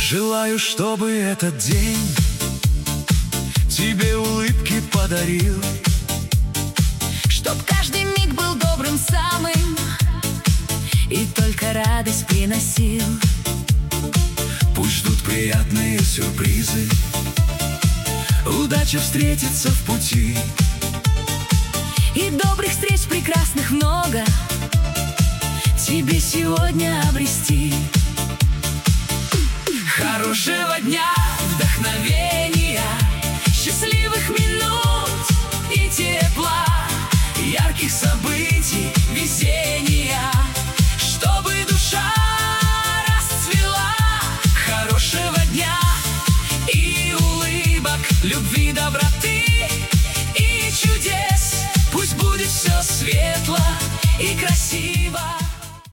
Желаю, чтобы этот день тебе улыбки подарил, чтоб каждый миг был добрым самым и только радость приносил. Пусть ждут приятные сюрпризы, удача встретится в пути, и добрых встреч прекрасных много тебе сегодня обрести. Хорошего дня, вдохновения, счастливых минут и тепла, ярких событий, веселья.